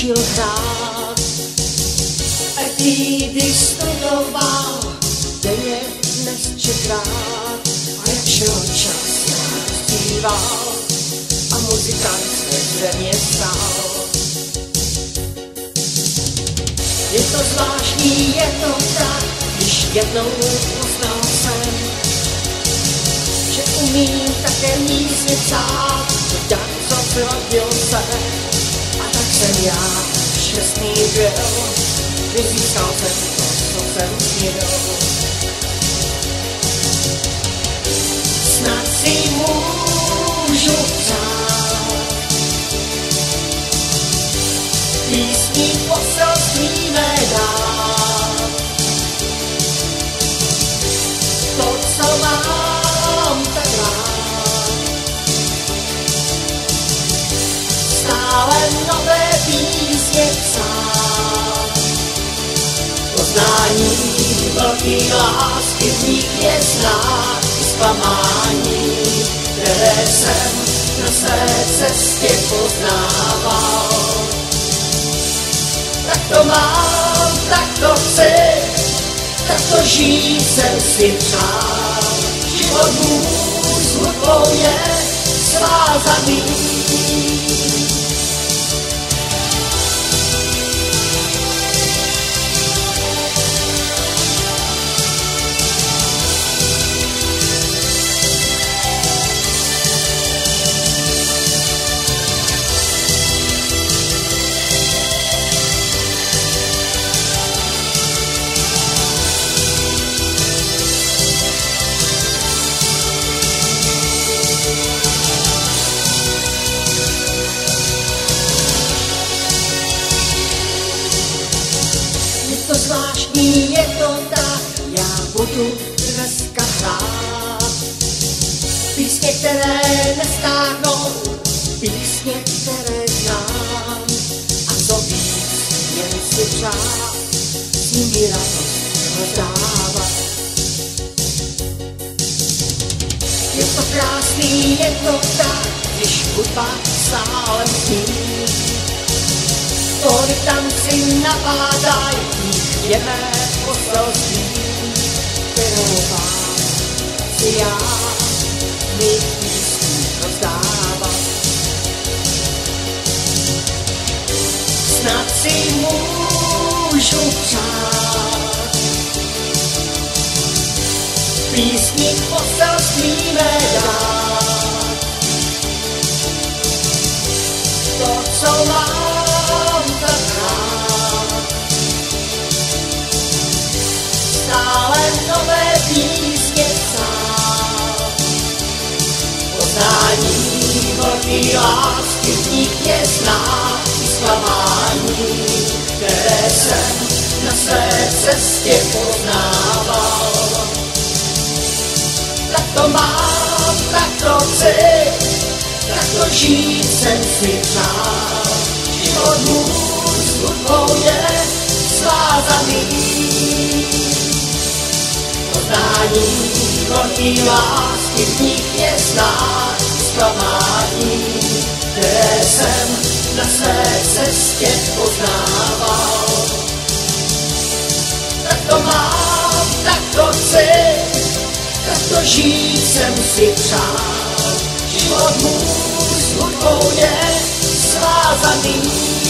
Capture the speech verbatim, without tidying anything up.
učil hrát. Etídy studoval denně dnes čekrát a jak šel čas zpíval a muzikant se země stál. Je to zvláštní, je to tak, když jednou poznal jsem, že umím také mísně psát, tak co zrodil se. A tak jsem já šťastný byl, když získal jsem to, co jsem snědl. Snad si můžu přát písní poselství mé dát. To, co mám tak rád, stále nové písně psát. Poznání velký lásky v nich je znát i zklamání, které jsem na své cestě poznával. Tak to mám, tak to chci, tak to žít jsem si přál. Život můj s hudbou je svázaný. Je to zvláštní, je to tak, já budu dneska hrát písně, které nestáhnou, písně, které znám. A co víc, jen si přát, s nimi radost rozdávat. Je to krásný, je to tak, když hudba sálem zní. Tóny tam si napádají, je mé poselství, kterou vám chci já mých písní rozdávat. Snad si můžu přát písní poselství mé dát. To, co mám tak rád, stále nové písně psát. Poznání velký lásky v nich je znát i zklamání, které jsem na své cestě poznával. Tak to mám, tak to chci, tak to žít jsem si přál. Život můj s hudbou je svázaný. Poznání velký lásky v nich je znát zklamání, které jsem na své cestě poznával. Tak to mám, tak to chci, tak to žít jsem si přál. Život můj s hudbou je svázaný.